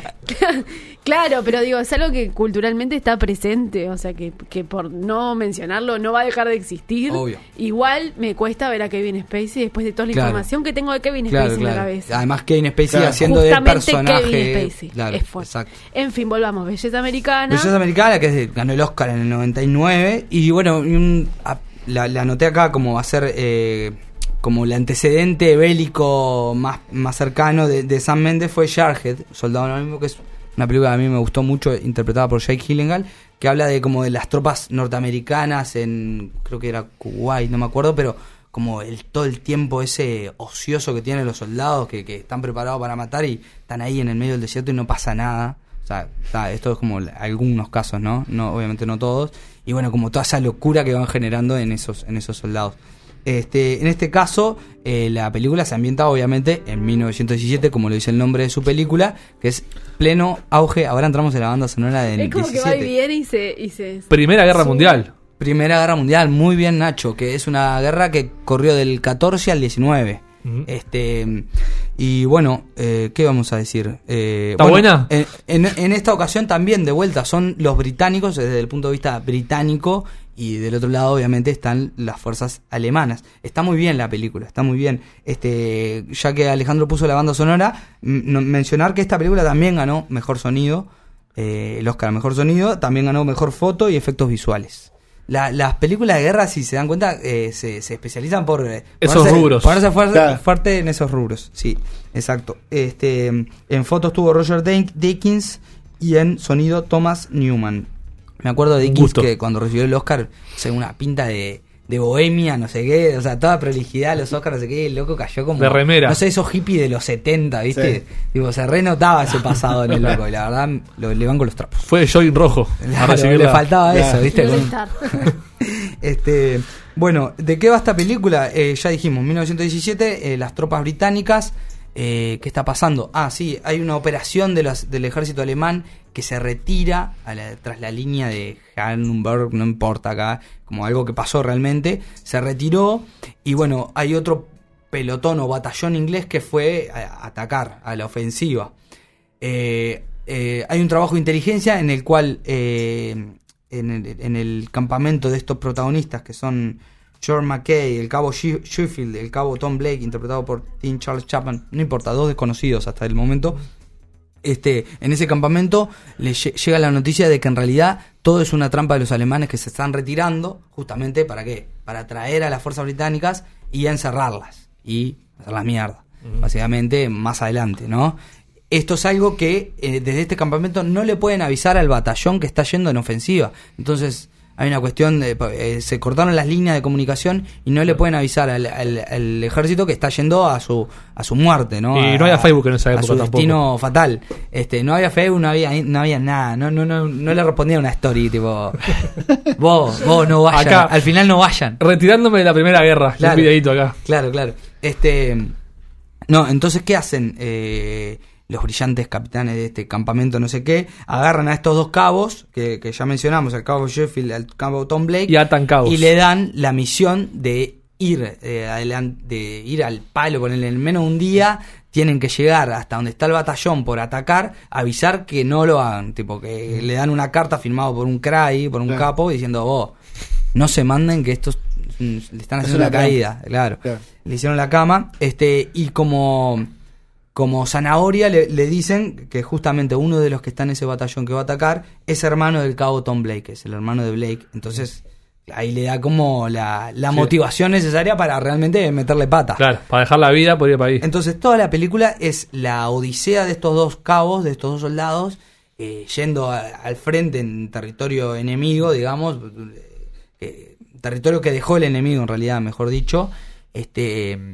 Speaker 4: claro, pero digo, es algo que culturalmente está presente, o sea, que, que por no mencionarlo no va a dejar de existir.
Speaker 2: Obvio.
Speaker 4: Igual me cuesta ver a Kevin Spacey después de toda la
Speaker 2: Claro.
Speaker 4: información que tengo de Kevin
Speaker 2: Claro,
Speaker 4: Spacey en la
Speaker 2: claro.
Speaker 4: cabeza.
Speaker 2: Además Kevin Spacey
Speaker 3: Claro.
Speaker 2: haciendo de
Speaker 4: Justamente
Speaker 2: personaje.
Speaker 4: Kevin Spacey.
Speaker 2: Claro,
Speaker 4: es fuerte.
Speaker 2: exacto.
Speaker 4: En fin, volvamos. Belleza Americana.
Speaker 2: Belleza Americana, que es de- ganó el Oscar en el noventa y nueve. Y bueno, y un- a- la, la anoté acá como va a ser eh, como el antecedente bélico más, más cercano de, de Sam Mendes fue Jarhead, Soldado Anónimo, que es una película que a mí me gustó mucho, interpretada por Jake Gyllenhaal, que habla de como de las tropas norteamericanas en, creo que era Kuwait, no me acuerdo, pero como el todo el tiempo ese ocioso que tienen los soldados que, que están preparados para matar y están ahí en el medio del desierto y no pasa nada. O sea, está, esto es como algunos casos, ¿no? No, obviamente no todos. Y bueno, como toda esa locura que van generando en esos, en esos soldados. Este, en este caso, eh, la película se ambienta obviamente en mil novecientos diecisiete, como lo dice el nombre de su película, que es pleno auge. Ahora entramos en la banda sonora del
Speaker 4: es como
Speaker 2: diecisiete.
Speaker 4: que va y viene y se... Y se
Speaker 1: Primera Guerra
Speaker 4: sube.
Speaker 1: Mundial.
Speaker 2: Primera Guerra Mundial, muy bien Nacho, que es una guerra que corrió del catorce al diecinueve.
Speaker 1: Ujú.
Speaker 2: Este y bueno, eh, ¿qué vamos a decir? Eh,
Speaker 1: ¿Está
Speaker 2: bueno,
Speaker 1: buena?
Speaker 2: En, en, en esta ocasión también de vuelta son los británicos desde el punto de vista británico y del otro lado obviamente están las fuerzas alemanas. Está muy bien la película, está muy bien. Este, ya que Alejandro puso la banda sonora, m- no- mencionar que esta película también ganó mejor sonido, eh, el Oscar a mejor sonido, también ganó mejor foto y efectos visuales. La- las películas de guerra, si se dan cuenta, eh, se, se especializan por eh,
Speaker 1: Esos
Speaker 2: ponerse-
Speaker 1: rubros.
Speaker 2: Ponerse fuerte,
Speaker 3: Claro.
Speaker 2: fuerte en esos rubros, sí, exacto. Este, en fotos tuvo Roger Dik- Dickens y en sonido Thomas Newman. Me acuerdo de
Speaker 1: Un
Speaker 2: Dickens
Speaker 1: gusto.
Speaker 2: que cuando recibió el Oscar, o sea, una pinta de, de bohemia, no sé qué, o sea, toda prolijidad, los Oscars, no sé qué, el loco cayó como...
Speaker 1: De remera.
Speaker 2: No sé, esos hippies de los setenta, ¿viste?
Speaker 3: Sí.
Speaker 2: Tipo, se renotaba ese pasado en el loco y la verdad lo, le van con los trapos.
Speaker 1: Fue jogging rojo. a
Speaker 2: Claro,
Speaker 1: recibir
Speaker 2: le
Speaker 1: la-
Speaker 2: faltaba
Speaker 3: Claro.
Speaker 2: eso, ¿viste?
Speaker 4: All
Speaker 2: Con-
Speaker 4: Star.
Speaker 2: este, bueno, ¿de qué va esta película? Eh, ya dijimos, mil novecientos diecisiete, eh, las tropas británicas, eh, ¿qué está pasando? Ah, sí, hay una operación de los, del ejército alemán que se retira a la- tras la línea de Hindenburg, no importa acá, como algo que pasó realmente, se retiró y bueno, hay otro pelotón o batallón inglés que fue a atacar a la ofensiva. Eh, eh, hay un trabajo de inteligencia en el cual eh, en, el, en el campamento de estos protagonistas que son George Mackay, el cabo She- Sheffield, el cabo Tom Blake interpretado por Tim Charles Chapman, no importa, dos desconocidos hasta el momento. Este, en ese campamento le lle- llega la noticia de que en realidad todo es una trampa de los alemanes que se están retirando, justamente para qué, para atraer a las fuerzas británicas y encerrarlas y hacerlas mierda. uh-huh. básicamente más adelante, ¿no? Esto es algo que eh, desde este campamento no le pueden avisar al batallón que está yendo en ofensiva. Entonces hay una cuestión de eh, se cortaron las líneas de comunicación y no le pueden avisar al, al, al ejército que está yendo a su a su muerte, ¿no?
Speaker 1: Y
Speaker 2: a,
Speaker 1: no había Facebook en esa época
Speaker 2: a su
Speaker 1: tampoco.
Speaker 2: destino fatal. Este, no había Facebook, no había no había nada, no no no no le respondía una story tipo vos vos no vayan,
Speaker 1: acá,
Speaker 2: al final no vayan.
Speaker 1: Retirándome de la Primera Guerra,
Speaker 2: Claro,
Speaker 1: un videito acá.
Speaker 2: Claro, claro. Este no, entonces ¿qué hacen? Eh los brillantes capitanes de este campamento no sé qué, agarran a estos dos cabos, que, que ya mencionamos, al cabo Sheffield, al cabo Tom Blake,
Speaker 1: y atan cabos.
Speaker 2: Y le dan la misión de ir eh, adelante, de ir al palo, ponerle en menos de un día, tienen que llegar hasta donde está el batallón por atacar, avisar que no lo hagan, tipo que le dan una carta firmada por un C R A I, por un claro. capo, diciendo, vos, no se manden que estos le están haciendo la caída, claro. claro. Le hicieron la cama, este, y como... Como zanahoria le, le dicen que justamente uno de los que está en ese batallón que va a atacar es hermano del cabo Tom Blake, es el hermano de Blake. Entonces ahí le da como la, la sí. motivación necesaria para realmente meterle pata.
Speaker 1: Claro, para dejar la vida por ir para ahí.
Speaker 2: Entonces toda la película es la odisea de estos dos cabos, de estos dos soldados, eh, yendo a, al frente en territorio enemigo, digamos, eh, territorio que dejó el enemigo en realidad, mejor dicho, este...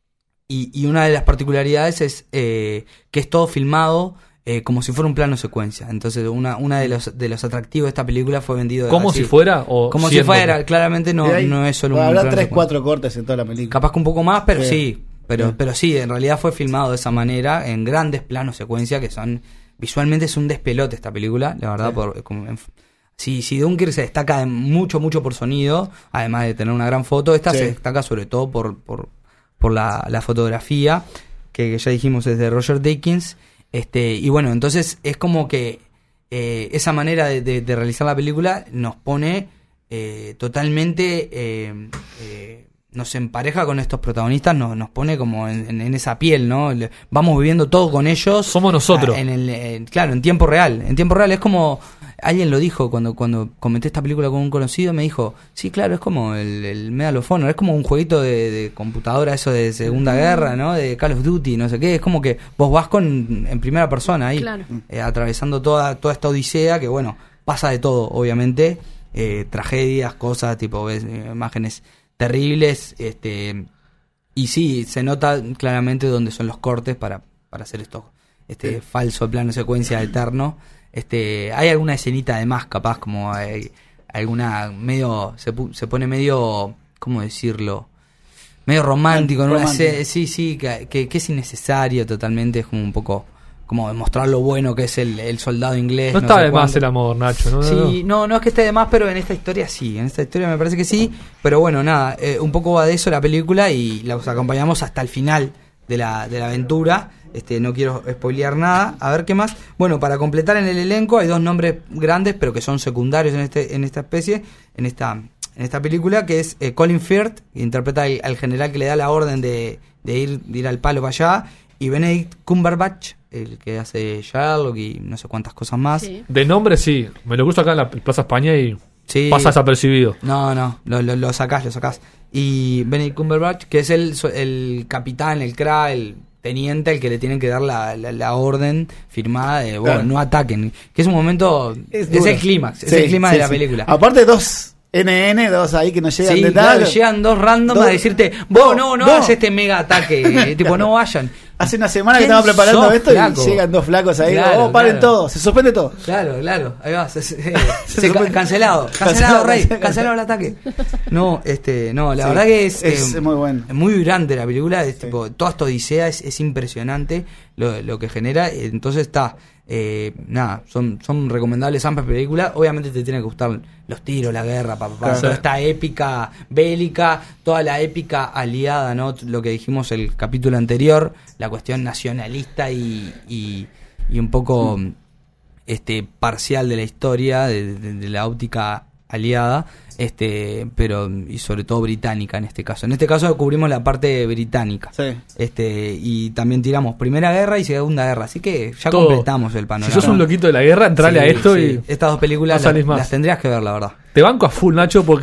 Speaker 2: Y, y una de las particularidades es eh, que es todo filmado eh, como si fuera un plano secuencia. Entonces una una de los de los atractivos de esta película fue vendido
Speaker 1: como
Speaker 2: así,
Speaker 1: si fuera o
Speaker 2: como
Speaker 1: siendo.
Speaker 2: si fuera, claramente no,
Speaker 3: ahí,
Speaker 2: no es solo un
Speaker 3: habrá
Speaker 2: plano
Speaker 3: tres
Speaker 2: secuencia.
Speaker 3: cuatro cortes en toda la película,
Speaker 2: capaz que un poco más, pero sí,
Speaker 3: sí
Speaker 2: pero
Speaker 3: sí.
Speaker 2: pero sí, en realidad fue filmado de esa manera en grandes planos secuencia que son visualmente es un despelote esta película, la verdad. Sí. por como en, Si, si Dunkirk se destaca mucho mucho por sonido, además de tener una gran foto, esta sí. se destaca sobre todo por por por la, la fotografía, que, que ya dijimos es de Roger Deakins, este, y bueno, entonces es como que eh, esa manera de, de, de realizar la película nos pone eh, totalmente, eh, eh, nos empareja con estos protagonistas, nos, nos pone como en, en, en esa piel, ¿no? Le, vamos viviendo todo con ellos.
Speaker 1: Somos nosotros.
Speaker 2: A, en el, en, claro, en tiempo real, en tiempo real es como... Alguien lo dijo cuando cuando comenté esta película con un conocido, me dijo, sí, claro, es como el, el Medal of Honor, es como un jueguito de, de computadora, eso de Segunda Guerra, ¿no? De Call of Duty, no sé qué, es como que vos vas con en primera persona ahí, claro. eh, atravesando toda toda esta odisea, que bueno, pasa de todo, obviamente, eh, tragedias, cosas, tipo, ves eh, imágenes terribles, este y sí, se nota claramente dónde son los cortes para, para hacer esto, este sí. falso plano secuencia eterno. Este, hay alguna escenita además, capaz, como hay alguna medio, se, se pone medio, ¿cómo decirlo? Medio romántico, en una se, sí, sí, que, que, que es innecesario totalmente, es como un poco, como demostrar lo bueno que es el, el soldado inglés.
Speaker 1: No, no está de más el amor, Nacho, ¿no?
Speaker 2: Sí, no, no es que esté de más, pero en esta historia sí, en esta historia me parece que sí, pero bueno, nada, eh, un poco va de eso la película y los acompañamos hasta el final de la, de la aventura. Este, no quiero spoilear nada. A ver qué más. Bueno, para completar en el elenco hay dos nombres grandes, pero que son secundarios en este, en esta especie, en esta, en esta película, que es eh, Colin Firth, que interpreta al, al general que le da la orden de, de ir, de ir al palo para allá, y Benedict Cumberbatch, el que hace Sherlock y no sé cuántas cosas más.
Speaker 4: Sí.
Speaker 1: De nombre sí, me lo gusto acá en la Plaza España y
Speaker 2: sí.
Speaker 1: pasa desapercibido.
Speaker 2: No, no, lo, lo, lo sacás, lo sacás. Y Benedict Cumberbatch, que es el, el capitán, el C R A, el teniente al que le tienen que dar la, la, la orden firmada de, bueno, claro. no ataquen, que es un momento, es, es el clímax, sí, es el clímax sí, de la sí. película.
Speaker 3: Aparte dos N N, dos ahí que no llegan
Speaker 2: sí,
Speaker 3: de
Speaker 2: claro,
Speaker 3: tal.
Speaker 2: llegan dos random a decirte, vos no, no, no hagas este mega ataque, tipo, no vayan.
Speaker 3: Hace una semana que estamos preparando
Speaker 2: sos,
Speaker 3: esto
Speaker 2: flaco?
Speaker 3: Y llegan dos flacos ahí,
Speaker 2: claro,
Speaker 3: oh, paren
Speaker 2: claro.
Speaker 3: todo, se suspende todo.
Speaker 2: Claro, claro, ahí va, se, se, se, se ca- cancelado, cancelado, rey, cancelado el ataque. No, este, no, la sí, verdad que es,
Speaker 3: es eh, muy bueno.
Speaker 2: Es muy vibrante la película, es
Speaker 3: sí.
Speaker 2: tipo, toda esta odisea es, es impresionante lo, lo que genera, entonces está, eh, nada, son, son recomendables ambas películas, obviamente te tiene que gustar los tiros, la guerra, pa, pa, pa, claro. toda esta épica bélica, toda la épica aliada, ¿no? Lo que dijimos el capítulo anterior, la cuestión nacionalista y, y, y un poco este parcial de la historia, de, de, de la óptica aliada, este pero y sobre todo británica en este caso. En este caso cubrimos la parte británica.
Speaker 3: Sí.
Speaker 2: Este y también tiramos Primera Guerra y Segunda Guerra, así que ya
Speaker 1: todo.
Speaker 2: Completamos el panorama.
Speaker 1: Si sos un loquito de la guerra, entrale
Speaker 2: sí,
Speaker 1: a esto
Speaker 2: sí.
Speaker 1: y
Speaker 2: estas dos películas
Speaker 1: no
Speaker 2: las, las tendrías que ver, la verdad.
Speaker 1: Te banco a full, Nacho, porque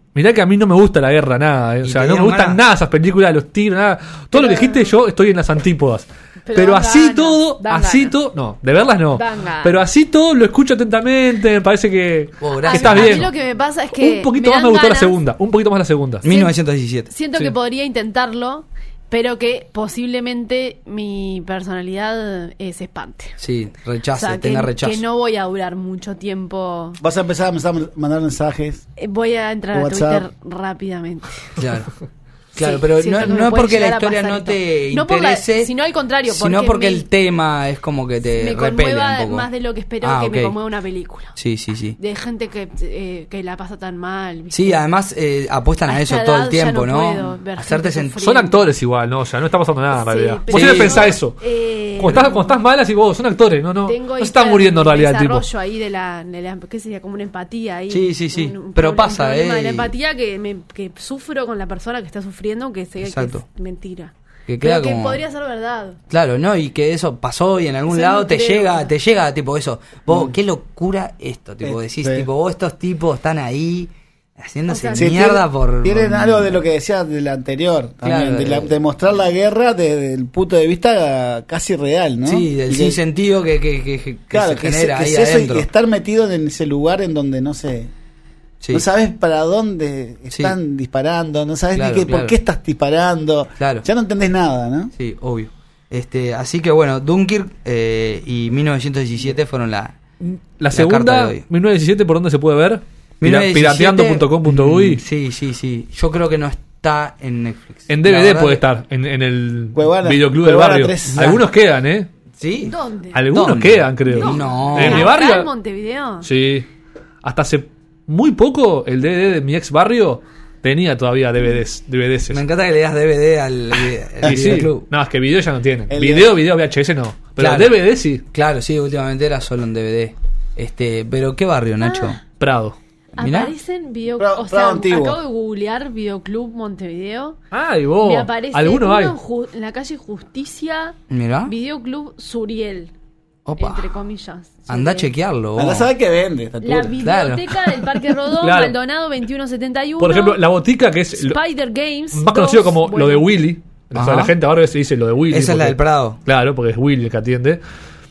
Speaker 1: Mirá que a mí no me gusta la guerra, nada. eh. O
Speaker 2: ¿Y
Speaker 1: sea,
Speaker 2: te
Speaker 1: no me
Speaker 2: dieron
Speaker 1: gustan
Speaker 2: ganas?
Speaker 1: nada esas películas, los tiros, nada. Todo lo que dijiste, yo estoy en las antípodas.
Speaker 4: Pero
Speaker 1: Pero,
Speaker 4: dan
Speaker 1: así
Speaker 4: ganas,
Speaker 1: todo,
Speaker 4: dan
Speaker 1: así
Speaker 4: ganas.
Speaker 1: todo, no, de verlas no.
Speaker 4: Dan ganas.
Speaker 1: Pero así todo lo escucho atentamente, me parece que,
Speaker 2: Oh,
Speaker 1: que
Speaker 2: gracias.
Speaker 1: estás
Speaker 4: a mí
Speaker 1: bien.
Speaker 4: lo que me pasa es que
Speaker 1: Un poquito
Speaker 4: me
Speaker 1: más me
Speaker 4: dan
Speaker 1: gustó la
Speaker 4: ganas,
Speaker 1: segunda, un poquito más la segunda.
Speaker 2: mil novecientos diecisiete.
Speaker 4: Siento
Speaker 1: Sí.
Speaker 4: que podría intentarlo, pero que posiblemente mi personalidad eh, se espante.
Speaker 2: Sí,
Speaker 4: O
Speaker 2: rechace,
Speaker 4: sea, que,
Speaker 2: tenga rechazo.
Speaker 4: que no voy a durar mucho tiempo.
Speaker 3: Vas a empezar a empezar a mandar mensajes.
Speaker 4: Eh, Voy a entrar a
Speaker 3: WhatsApp.
Speaker 4: Twitter rápidamente.
Speaker 2: Claro. Claro,
Speaker 4: Sí,
Speaker 2: pero
Speaker 4: siento
Speaker 2: no,
Speaker 4: que me
Speaker 2: no es
Speaker 4: puede
Speaker 2: porque la
Speaker 4: llegar a
Speaker 2: historia
Speaker 4: pasar
Speaker 2: no
Speaker 4: esto.
Speaker 2: te
Speaker 4: No por la-
Speaker 2: interese,
Speaker 4: sino al contrario,
Speaker 2: sino
Speaker 4: porque
Speaker 2: porque
Speaker 4: me-
Speaker 2: el tema es como que te
Speaker 4: me
Speaker 2: repele
Speaker 4: conmueva
Speaker 2: un poco.
Speaker 4: más de lo que espero
Speaker 2: Ah,
Speaker 4: que
Speaker 2: ok.
Speaker 4: me conmueva una película.
Speaker 2: Sí, sí, sí.
Speaker 4: De gente que, eh, que la pasa tan mal. ¿viste?
Speaker 2: Sí, además eh, apuestan a,
Speaker 4: A
Speaker 2: eso
Speaker 4: esta
Speaker 2: todo el
Speaker 4: edad ya
Speaker 2: tiempo,
Speaker 4: no
Speaker 2: ¿no?
Speaker 4: puedo ver
Speaker 2: Hacerte
Speaker 4: gente
Speaker 2: sentir.
Speaker 4: sufrir.
Speaker 1: Son actores igual, ¿no? O sea, no está pasando nada en
Speaker 4: Sí,
Speaker 1: realidad.
Speaker 4: pero
Speaker 1: Vos siempre
Speaker 2: Sí.
Speaker 1: pensás eso.
Speaker 4: Eh,
Speaker 1: Cuando estás, cuando estás mal, así vos, son actores, no, no.
Speaker 4: Tengo
Speaker 1: No se
Speaker 4: ahí
Speaker 1: está
Speaker 4: todo
Speaker 1: muriendo en
Speaker 4: un
Speaker 1: realidad el tipo.
Speaker 4: desarrollo ahí de la, de la- ¿qué sería? Como una empatía ahí.
Speaker 2: Sí, sí, sí.
Speaker 4: Un- un
Speaker 2: Pero
Speaker 4: proble-
Speaker 2: pasa,
Speaker 4: un problema
Speaker 2: eh,
Speaker 4: de la
Speaker 2: y-
Speaker 4: empatía que, me, que sufro con la persona que está sufriendo, que sé
Speaker 2: Exacto.
Speaker 4: que es mentira.
Speaker 2: Que queda
Speaker 4: Pero que
Speaker 2: como-
Speaker 4: podría ser verdad.
Speaker 2: Claro, ¿no? Y que eso pasó y en algún
Speaker 4: Eso
Speaker 2: lado
Speaker 4: no
Speaker 2: te
Speaker 4: creo.
Speaker 2: llega, te llega tipo eso. Vos, qué locura esto, tipo,
Speaker 3: Eh,
Speaker 2: decís,
Speaker 3: sí.
Speaker 2: tipo, vos estos tipos están ahí haciéndose
Speaker 4: O sea,
Speaker 3: Sí,
Speaker 2: mierda
Speaker 3: tienen,
Speaker 2: por...
Speaker 3: tienen
Speaker 2: por-
Speaker 3: algo de lo que decía del anterior, también,
Speaker 2: Claro,
Speaker 3: de, la-
Speaker 2: eh.
Speaker 3: de mostrar la guerra desde el punto de vista casi real, ¿no?
Speaker 2: Sí, del
Speaker 3: Y que-
Speaker 2: sinsentido que, que, que, que
Speaker 3: claro,
Speaker 2: se
Speaker 3: que,
Speaker 2: genera
Speaker 3: se- que
Speaker 2: ahí
Speaker 3: es eso y
Speaker 2: adentro.
Speaker 3: estar metido en ese lugar en donde no sé,
Speaker 2: Sí.
Speaker 3: no sabes para dónde
Speaker 2: Sí.
Speaker 3: están disparando, no sabes
Speaker 2: Claro,
Speaker 3: ni qué,
Speaker 2: claro.
Speaker 3: por qué estás disparando,
Speaker 2: Claro.
Speaker 3: ya no entendés nada, ¿no?
Speaker 2: Sí, obvio. Este, así que bueno, Dunkirk eh, y mil novecientos diecisiete fueron la...
Speaker 1: La
Speaker 2: carta
Speaker 1: segunda,
Speaker 2: de hoy.
Speaker 1: mil novecientos diecisiete, ¿por dónde se puede ver?
Speaker 2: mil novecientos diecisiete,
Speaker 1: Pirateando punto com punto uy.
Speaker 2: mm, Sí, sí, sí. Yo creo que no está en Netflix.
Speaker 1: En D V
Speaker 2: La
Speaker 1: D
Speaker 2: verdad
Speaker 1: puede
Speaker 2: que-
Speaker 1: estar, en, en el
Speaker 3: Cuevana-
Speaker 1: videoclub del
Speaker 3: Cuevana
Speaker 1: barrio.
Speaker 3: tres.
Speaker 1: Algunos quedan, ¿eh?
Speaker 2: ¿Sí?
Speaker 4: ¿Dónde?
Speaker 1: Algunos
Speaker 2: ¿Dónde?
Speaker 1: quedan, creo.
Speaker 2: No.
Speaker 1: En mi
Speaker 4: ¿Acá
Speaker 1: barrio.
Speaker 4: en Montevideo?
Speaker 1: Sí. Hasta hace muy poco, el D V D de mi ex barrio tenía todavía D V Ds. D V Ds.
Speaker 2: Me encanta que le das D V D al, al
Speaker 1: Y sí.
Speaker 2: videoclub.
Speaker 1: No, es que video ya no tienen.
Speaker 3: El
Speaker 1: Video, video, V H S no. Pero
Speaker 2: Claro.
Speaker 1: D V D sí.
Speaker 2: Claro, sí, últimamente era solo en D V D. Este, pero ¿qué barrio, Nacho?
Speaker 4: Ah.
Speaker 1: Prado.
Speaker 2: Mirá.
Speaker 4: Aparecen video,
Speaker 3: Prado-
Speaker 4: o sea,
Speaker 3: Prado Antiguo.
Speaker 4: acabo de googlear Videoclub Montevideo.
Speaker 1: Ay, vos.
Speaker 4: Me aparece
Speaker 1: Algunos
Speaker 4: uno
Speaker 1: hay.
Speaker 4: en, Ju- en la calle Justicia,
Speaker 2: Mirá.
Speaker 4: Videoclub Suriel,
Speaker 2: Opa.
Speaker 4: entre comillas.
Speaker 2: Anda a
Speaker 4: Suriel.
Speaker 2: chequearlo. vos.
Speaker 3: Andá a saber qué vende esta
Speaker 4: La
Speaker 3: altura.
Speaker 4: biblioteca del Parque Rodó,
Speaker 1: Claro.
Speaker 4: Maldonado veintiuno setenta y uno.
Speaker 1: Por ejemplo, la botica que es lo-
Speaker 4: Spider Games.
Speaker 1: más conocido
Speaker 4: dos,
Speaker 1: como
Speaker 4: bueno.
Speaker 1: lo de Willy. O sea,
Speaker 2: Ajá.
Speaker 1: la gente ahora se dice lo de Willy.
Speaker 2: Esa es la
Speaker 1: porque-
Speaker 2: del Prado.
Speaker 1: Claro, porque es Willy el que atiende.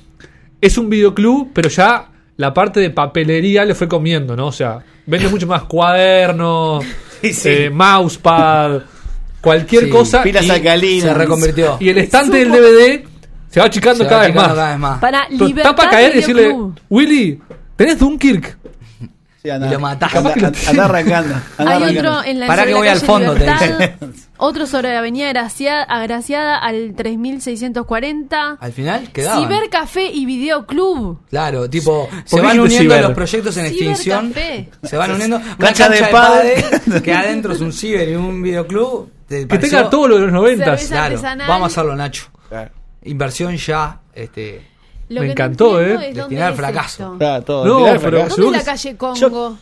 Speaker 1: Es un videoclub, pero ya la parte de papelería le fue comiendo, ¿no? O sea, vende mucho más cuadernos,
Speaker 3: Sí, sí.
Speaker 1: eh, mousepad, cualquier
Speaker 2: Sí,
Speaker 1: cosa.
Speaker 3: pilas
Speaker 1: y,
Speaker 3: alcalinas.
Speaker 2: Se reconvirtió.
Speaker 1: y el estante del
Speaker 4: Supo-
Speaker 1: D V D se va achicando,
Speaker 2: Se va
Speaker 1: cada, vez
Speaker 2: achicando
Speaker 1: más.
Speaker 2: cada vez más.
Speaker 4: Para
Speaker 1: Pero
Speaker 4: Libertad
Speaker 1: está para caer y decirle,
Speaker 4: Videoclub.
Speaker 1: Willy, ¿tenés Dunkirk?
Speaker 3: Sí, andá.
Speaker 2: Y lo matás.
Speaker 3: Andá,
Speaker 1: Capaz que lo
Speaker 3: andá- andá arrancando. andá
Speaker 4: Hay
Speaker 3: arrancando.
Speaker 4: otro en la,
Speaker 2: Pará
Speaker 4: sobre
Speaker 2: que
Speaker 4: la
Speaker 2: voy al
Speaker 4: calle
Speaker 2: fondo, te
Speaker 4: Libertad,
Speaker 2: dice.
Speaker 4: otro sobre la avenida Gracia- Agraciada al tres mil seiscientos cuarenta.
Speaker 2: Al final quedaban.
Speaker 4: Cibercafé y Videoclub.
Speaker 2: Claro, tipo, se
Speaker 1: qué
Speaker 2: van
Speaker 1: dijiste
Speaker 2: uniendo
Speaker 1: ciber?
Speaker 2: los proyectos en extinción.
Speaker 4: Cibercafé.
Speaker 2: Se van uniendo. Una
Speaker 3: Cancha
Speaker 2: cancha
Speaker 3: de
Speaker 2: de
Speaker 3: pádel.
Speaker 2: pádel, que adentro es un ciber y un videoclub. ¿Te
Speaker 1: Que
Speaker 2: pareció?
Speaker 1: tenga todo lo de los noventas.
Speaker 4: Cerveza
Speaker 2: Claro,
Speaker 4: artesanal.
Speaker 2: vamos a hacerlo, Nacho.
Speaker 3: Claro,
Speaker 2: Inversión ya, este,
Speaker 4: Lo
Speaker 1: Me
Speaker 4: que
Speaker 1: encantó,
Speaker 4: no entiendo
Speaker 1: ¿eh?
Speaker 4: es dónde
Speaker 2: Destinada al
Speaker 4: es
Speaker 2: fracaso.
Speaker 4: esto.
Speaker 3: claro, todo.
Speaker 1: No,
Speaker 3: Mirá el
Speaker 1: pero-
Speaker 3: fracaso.
Speaker 4: ¿Dónde es la calle Congo?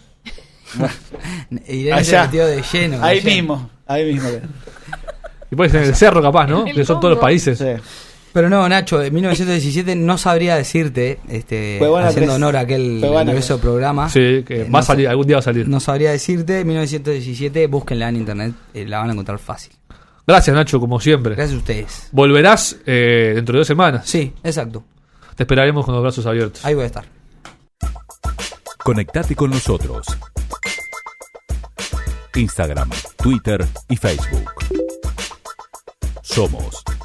Speaker 2: Irene se
Speaker 3: Allá.
Speaker 2: metió de lleno.
Speaker 3: Ahí
Speaker 2: de lleno.
Speaker 3: mismo, ahí mismo.
Speaker 1: Y puedes en el cerro capaz, ¿no?
Speaker 4: El
Speaker 1: Que son todos los
Speaker 4: Congo.
Speaker 1: países.
Speaker 3: Sí.
Speaker 2: Pero no, Nacho, en mil novecientos diecisiete no sabría decirte, este,
Speaker 3: Cuevana
Speaker 2: haciendo
Speaker 3: tres.
Speaker 2: honor a aquel
Speaker 3: Cuevana
Speaker 2: glorioso
Speaker 3: tres.
Speaker 2: programa.
Speaker 1: Sí, que
Speaker 2: eh,
Speaker 1: va
Speaker 2: no
Speaker 1: a salir, algún día va a salir.
Speaker 2: No sabría decirte, mil novecientos diecisiete, búsquenla en internet, eh, la van a encontrar fácil.
Speaker 1: Gracias, Nacho, como siempre.
Speaker 2: Gracias a ustedes.
Speaker 1: Volverás eh, dentro de dos semanas.
Speaker 2: Sí, exacto.
Speaker 1: Te esperaremos con los brazos abiertos.
Speaker 2: Ahí voy a estar.
Speaker 5: Conectate con nosotros. Instagram, Twitter y Facebook. Somos